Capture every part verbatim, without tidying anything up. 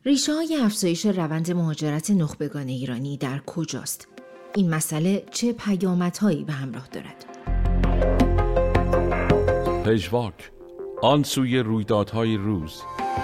ریشه‌های افزایش روند مهاجرت نخبگان ایرانی در کجاست؟ این مسئله چه پیامدهایی به همراه دارد؟ پژواک، آن سوی رویدادهای روز.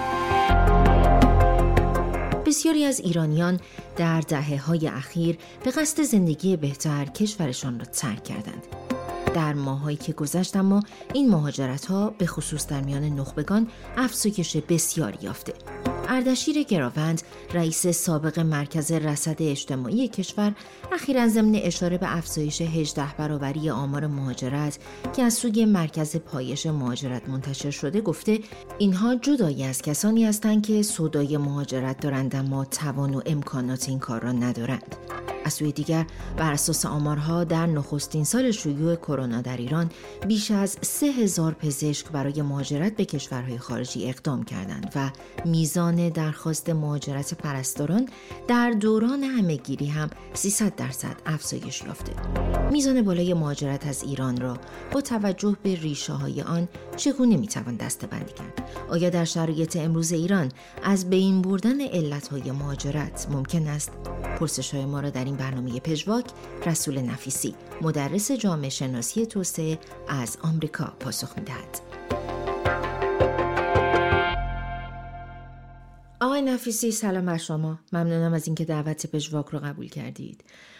بسیاری از ایرانیان در دهه‌های اخیر به قصد زندگی بهتر کشورشان را ترک کردند. در ماهایی که گذشت اما این مهاجرت‌ها به خصوص در میان نخبگان افزایش بسیاری یافته. اردشیر گراوند، رئیس سابق مرکز رصد اجتماعی کشور، اخیراً ضمن اشاره به افزایش هجده برابری آمار مهاجرت که از سوی مرکز پایش مهاجرت منتشر شده گفته اینها جدایی از کسانی هستند که سودای مهاجرت دارند اما توان و امکانات این کار را ندارند. از سوی دیگر بر اساس آمارها در نخستین سال شیوع کرونا در ایران بیش از سه هزار پزشک برای مهاجرت به کشورهای خارجی اقدام کردند و میزان درخواست مهاجرت پرستاران در دوران همه‌گیری هم سیصد درصد افزایش یافته. میزان بالای مهاجرت از ایران را با توجه به ریشه‌های آن چگونه میتوان دسته‌بندی کرد؟ آیا در شرایط امروز ایران از بین بردن علت‌های مهاجرت ممکن است؟ پرسش‌های ما را در این برنامه پژواک رسول نفیسی، مدرس جامعه شناسی توسعه از آمریکا پاسخ می‌دهد. آقای نفیسی، سلام بر شما. ممنونم از اینکه دعوت پژواک رو قبول کردید.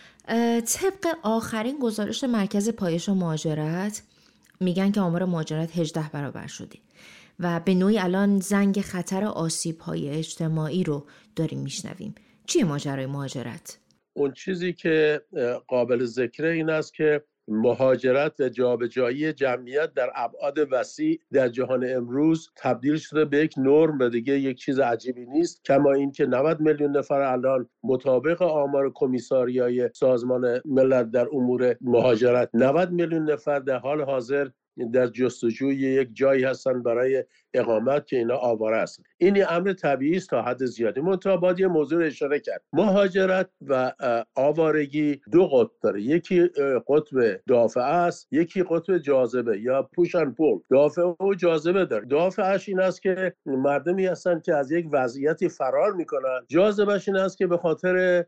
طبق آخرین گزارش مرکز پایش و مهاجرت میگن که آمار مهاجرت هجده برابر شده و به نوعی الان زنگ خطر آسیب‌های اجتماعی رو داریم میشنویم. چیه ماجرای مهاجرت؟ اون چیزی که قابل ذکره این است که مهاجرت و جابجایی جمعیت در ابعاد وسیع در جهان امروز تبدیل شده به یک نرم و دیگه یک چیز عجیبی نیست، کما این که نود میلیون نفر الان مطابق آمار کمیساریای سازمان ملل در امور مهاجرت نود میلیون نفر در حال حاضر در جستجوی یک جایی هستن برای اقامت که اینا آواره هستن. این امر طبیعی است تا حد زیادی. منتها باید یه موضوع رو اشاره کرد. مهاجرت و آوارگی دو قطب داره. یکی قطب دافعه است، یکی قطب جاذبه یا پوش اند پول. دافعه و جاذبه داره. دافعه‌اش این است که مردمی هستن که از یک وضعیتی فرار میکنن. جاذبه‌اش این است که به خاطر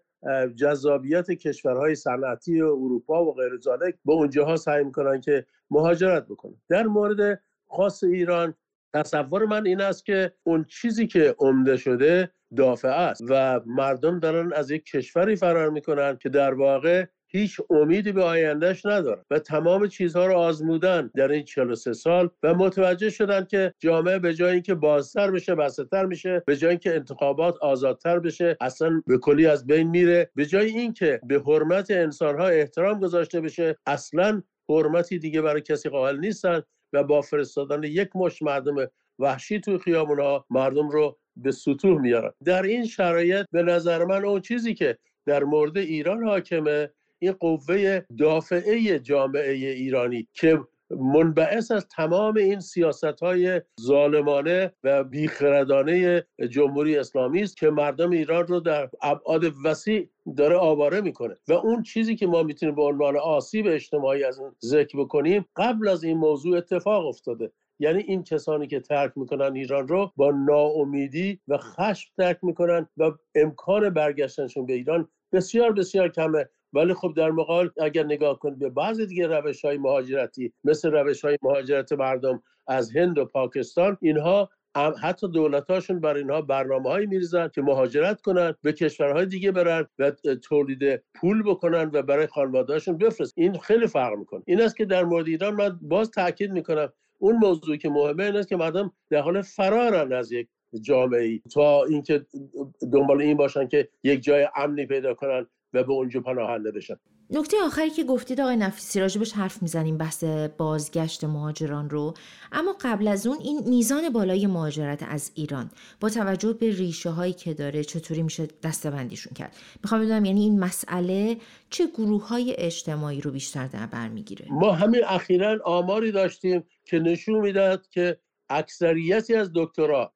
جذابیت کشورهای صنعتی اروپا و غیر ذالک به اونجاها سعی میکنن که مهاجرت بکنن. در مورد خاص ایران تصور من این است که اون چیزی که عمده شده دافعه است و مردم دارن از یک کشوری فرار میکنن که در واقع هیچ امیدی به آیندهش ندارن و تمام چیزها رو آزمودن در این چهل و سه سال و متوجه شدن که جامعه به جای اینکه بازتر بشه بسطتر میشه، به جای اینکه انتخابات آزادتر بشه اصلا به کلی از بین میره، به جای اینکه به حرمت انسانها احترام گذاشته بشه اصلا حرمتی دیگه برای کسی قائل نیستن و با فرستادن یک مشت مردم وحشی توی خیابونها مردم رو به سطوح میارن. در این شرایط به نظر من اون چیزی که در مورد ایران حاکمه این قوه دافعه جامعه ایرانی که منبعث از تمام این سیاست‌های ظالمانه و بیخردانه جمهوری اسلامی است که مردم ایران رو در ابعاد وسیع داره آواره میکنه و اون چیزی که ما میتونیم به عنوان آسیب اجتماعی از اون ذکر بکنیم قبل از این موضوع اتفاق افتاده. یعنی این کسانی که ترک میکنن ایران رو با ناامیدی و خشم ترک میکنن و امکان برگشتنشون به ایران بسیار بسیار کمه. ولی خب در مقابل اگر نگاه کنید به بعضی دیگه روش‌های مهاجرتی مثل روش‌های مهاجرت مردم از هند و پاکستان، اینها حتی دولتاشون برای اینها برنامه‌هایی می‌ریزن که مهاجرت کنن به کشورهای دیگه برن و تولید پول بکنن و برای خانواده‌هاشون بفرستن. این خیلی فرق می‌کنه. این است که در مورد ایران من باز تاکید می‌کنم اون موضوعی که مهمه این است که مردم در حال فرارن از یک جامعه‌ای تا اینکه دنبال این باشن که یک جای امنی پیدا کنن و به اونجا پناهنده بشن. نکته آخری که گفتید آقای نفیسی راجبش حرف میزنیم بحث بازگشت مهاجران رو، اما قبل از اون این میزان بالای مهاجرت از ایران با توجه به ریشه هایی که داره چطوری میشه دسته‌بندیشون کرد؟ میخوام بدونم یعنی این مسئله چه گروه های اجتماعی رو بیشتر در بر میگیره؟ ما همین اخیراً آماری داشتیم که نشون میداد که اکثریتی از دکترا،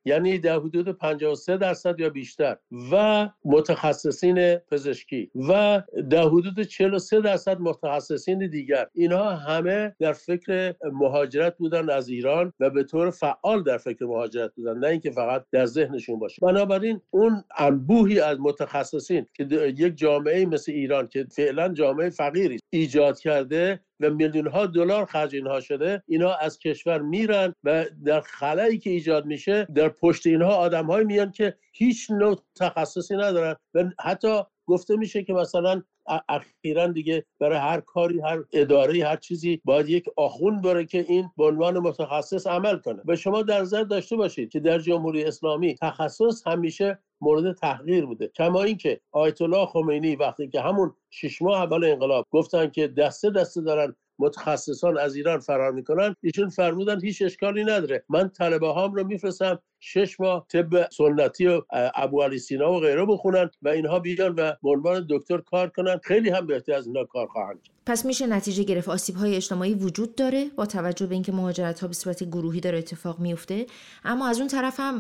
یعنی در حدود پنجاه و سه درصد یا بیشتر، و متخصصین پزشکی و در حدود چهل و سه درصد متخصصین دیگر، اینها همه در فکر مهاجرت بودن از ایران و به طور فعال در فکر مهاجرت بودن، نه اینکه فقط در ذهنشون باشه. بنابراین اون انبوهی از متخصصین که یک جامعه مثل ایران که فعلا جامعه فقیری ایجاد کرده و میلیون ها دلار خرج اینها شده، اینا از کشور میرن و در خلایی که ایجاد میشه در پشت اینها آدم‌های میان که هیچ نوع تخصصی ندارن و حتی گفته میشه که مثلا اخیراً دیگه برای هر کاری، هر اداره، هر چیزی باید یک آخوند بره که این به عنوان متخصص عمل کنه. و شما در نظر داشته باشید که در جمهوری اسلامی تخصص همیشه مورد تحقیر بوده. کما اینکه آیت الله خمینی وقتی که همون شش ماه اول انقلاب گفتن که دسته دسته دارن متخصصان از ایران فرار میکنن، ایشون فرمودن هیچ اشکالی نداره، من طلبه هام رو میفرستم شش ماه طب سنتی و ابو علی سینا و غیره بخونن و اینها بیان و به عنوان دکتر کار کنن، خیلی هم بهتر از اینا کار خواهند کرد. پس میشه نتیجه گرفت آسیب‌های اجتماعی وجود داره با توجه به اینکه مهاجرت‌ها به صورت گروهی داره اتفاق میفته، اما از اون طرف هم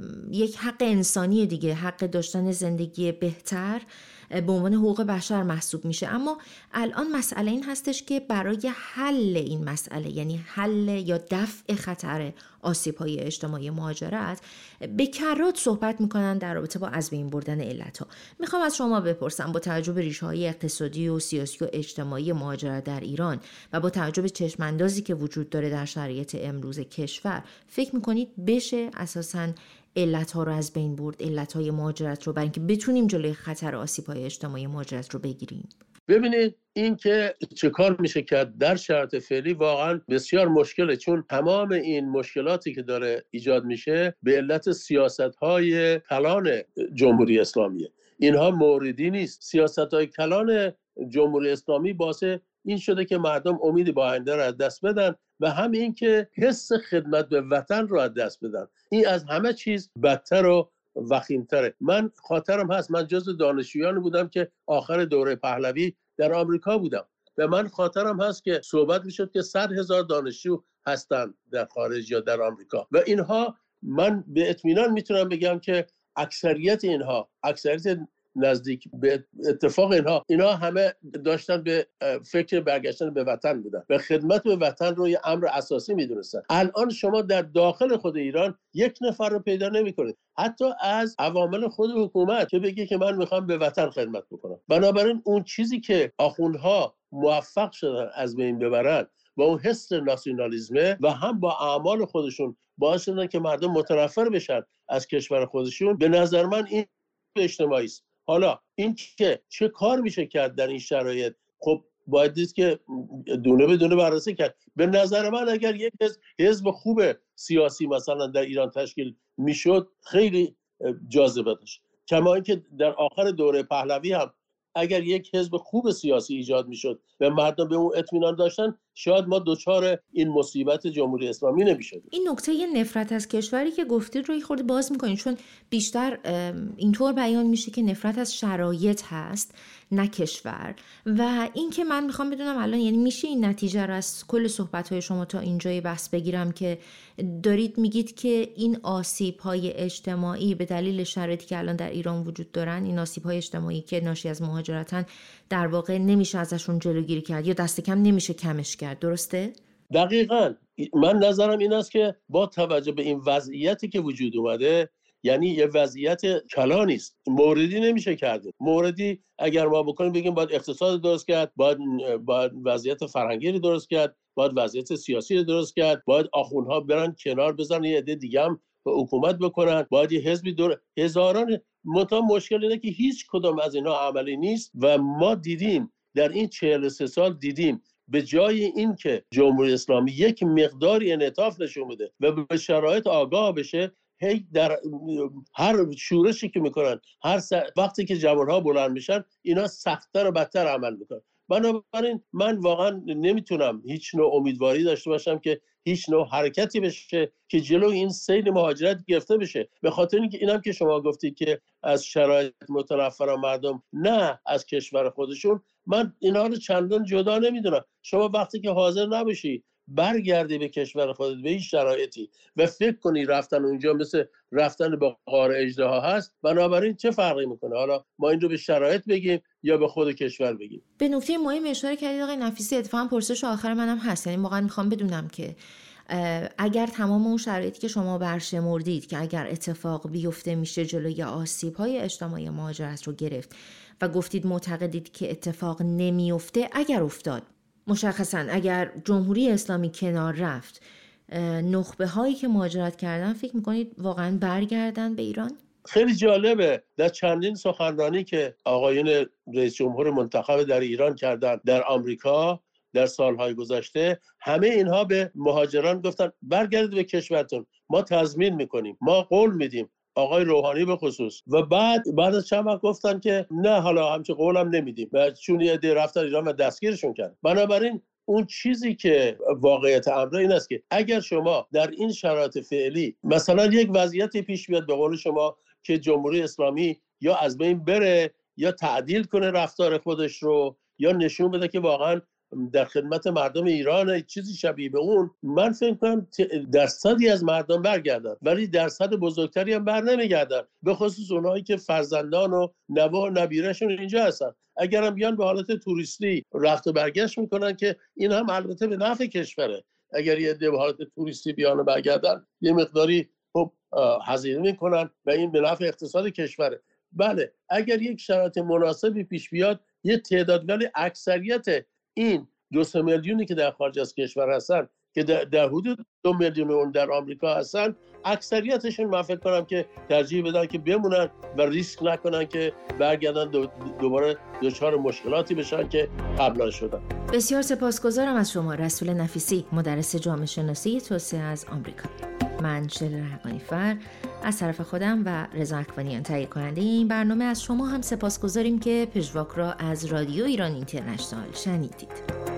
یک حق انسانی دیگه، حق داشتن زندگی بهتر به عنوان حقوق بشر محسوب میشه. اما الان مسئله این هستش که برای حل این مسئله، یعنی حل یا دفع خطر آسیب‌های اجتماعی مهاجرت، به کرات صحبت میکنن در رابطه با از بین بردن علت‌ها. میخوام از شما بپرسم با توجه به ریشه‌های اقتصادی و سیاسی و اجتماعی مهاجرت در ایران و با توجه به چشم‌اندازی که وجود داره در شرایط امروز کشور، فکر میکنید بشه اساساً علت‌ها رو از بین برد، علت‌های مهاجرت رو، برای اینکه بتونیم جلوی خطر آسیب‌های اجتماعی مهاجرت رو بگیریم؟ ببینید این که چه کار میشه کرد در شرایط فعلی واقعا بسیار مشکله، چون تمام این مشکلاتی که داره ایجاد میشه به علت سیاست‌های کلان جمهوری اسلامیه. اینها موردی نیست. سیاست‌های کلان جمهوری اسلامی باعث این شده که مردم امید به آینده رو از دست بدن و همین این که حس خدمت به وطن رو از دست بدن. این از همه چیز بدتر و وخیمتره. من خاطرم هست من جزو دانشجویان بودم که آخر دوره پهلوی در آمریکا بودم و من خاطرم هست که صحبت میشد که صد هزار دانشجو هستن در خارج یا در آمریکا و اینها، من به اطمینان میتونم بگم که اکثریت اینها، اکثریت نزدیک به اتفاق اینها اینا همه داشتن به فکر برگشتن به وطن بودن و خدمت به وطن رو یه امر اساسی میدونستن. الان شما در داخل خود ایران یک نفر رو پیدا نمی‌کنید، حتی از عوامل خود حکومت، که بگه که من میخوام به وطن خدمت بکنم. بنابراین اون چیزی که آخوندها موفق شدن از بین ببرن با اون حس ناسیونالیسمه و هم با اعمال خودشون باعث شدن که مردم متنفر بشن از کشور خودشون، به نظر من این اجتماعی است. حالا این که چه کار میشه کرد در این شرایط، خب باید دید که دونه به دونه بررسی کرد. به نظر من اگر یک حزب خوب سیاسی مثلا در ایران تشکیل میشد خیلی جاذبه داشت. کما اینکه در آخر دوره پهلوی هم اگر یک حزب خوب سیاسی ایجاد میشد و مردم به اون اطمینان داشتن، شاید ما دوچار این مصیبت جمهوری اسلامی نمیشدیم. این نکته نفرت از کشوری که گفتید رو خورده باز میکنید، چون بیشتر اینطور بیان میشه که نفرت از شرایط هست نه کشور. و این که من میخوام بدونم الان، یعنی میشه این نتیجه رو از کل صحبت‌های شما تا اینجای بحث بگیرم که دارید میگید که این آسیب‌های اجتماعی به دلیل شرایطی که الان در ایران وجود دارن، این آسیب‌های اجتماعی که ناشی از مهاجرتن، در واقع نمیشه ازشون جلوگیری کرد یا دست کم نمیشه کمش کرد، درسته؟ دقیقاً. من نظرم این است که با توجه به این وضعیتی که وجود اومده، یعنی یه وضعیت کلانی است، موردی نمیشه کرد. موردی اگر ما بکنیم بگیم باید اقتصاد درست کرد، باید باید وضعیت فرهنگی رو درست کرد، باید وضعیت سیاسی رو درست کرد، باید آخوندها برن کنار بزنن یه عده دیگه هم حکومت بکنن، باید یه حزبی دور هزاران. متا مشکل اینه که هیچ کدام از اینا عملی نیست و ما دیدیم در این چهل و سه سال دیدیم به جای این که جمهوری اسلامی یک مقداری انعطاف نشون بده و به شرایط آگاه بشه، هی در هر شورشی که میکنن، هر وقتی که جوانها بلند میشن، اینا سخت‌تر و بدتر عمل میکنن. بنابراین من واقعا نمیتونم هیچ نوع امیدواری داشته باشم که هیچ نوع حرکتی بشه که جلو این سیل مهاجرت گرفته بشه، به خاطر اینکه اینم که شما گفتید که از شرایط متنفر مردم، نه از کشور خودشون. من اینا رو چندان جدا نمیدونم. شما وقتی که حاضر نباشی برگردی به کشور خودت به این شرایطی و فکر کنی رفتن اونجا مثل رفتن به غار اژدها هست، بنابراین چه فرقی میکنه؟ حالا ما این رو به شرایط بگیم یا به خود کشور بگیم. به نکته مهم اشاره کردید آقای نفیسی. اتفاقا پرسش آخر منم هست، یعنی واقعا میخوام بدونم که اگر تمام اون شرایطی که شما برشمردید که اگر اتفاق بیفته میشه جلوی آسیب‌های اجتماعی مهاجرت رو گرفت و گفتید معتقدید که اتفاق نمیفته، اگر افتاد، مشخصاً اگر جمهوری اسلامی کنار رفت، نخبه هایی که مهاجرت کردن فکر میکنید واقعاً برگردن به ایران؟ خیلی جالبه، در چندین سخنرانی که آقایون رئیس جمهور منتخب در ایران کردن در آمریکا در سالهای گذشته، همه اینها به مهاجران گفتن برگردید به کشورتون، ما تضمین میکنیم، ما قول میدیم، آقای روحانی به خصوص. و بعد بعد از چند وقت گفتن که نه، حالا همچه قولم نمیدیم، و چون یه عده رفتن ایران و دستگیرشون کردن. بنابراین اون چیزی که واقعیت امر این است که اگر شما در این شرایط فعلی مثلا یک وضعیتی پیش بیاد به قول شما که جمهوری اسلامی یا از بین بره یا تعدیل کنه رفتار خودش رو یا نشون بده که واقعا در خدمت مردم ایران چیزی شبیه به اون، من فکر کنم درصدی از مردم برگردن، ولی درصد بزرگتری هم بر نمیگردن، به خصوص اونایی که فرزندان و نوه و نبیرشون اینجا هستن. اگر هم بیان به حالت توریستی رفت و برگشت میکنن که این هم البته به نفع کشوره. اگر یه عده به حالت توریستی بیان و برگردن یه مقداری خب هزینه میکنن و این به نفع اقتصاد کشوره. بله، اگر یک شرایط مناسبی پیش بیاد، یه تعداد، ولی اکثریت این دو سه میلیونی که در خارج از کشور هستن که در حدود دو میلیون اون در آمریکا هستن، اکثریتشون من فکر کنم که ترجیح بدن که بمونن و ریسک نکنن که برگردن دو دوباره دچار مشکلاتی بشن که قبلا شدن. بسیار سپاسگزارم از شما رسول نفیسی، مدرس جامعه شناسی توسعه از آمریکا. من شلر حقانی‌فر از طرف خودم و رضا اکوانیان تهیه کننده این برنامه از شما هم سپاسگزاریم که پژواک را از رادیو ایران اینترنشنال شنیدید.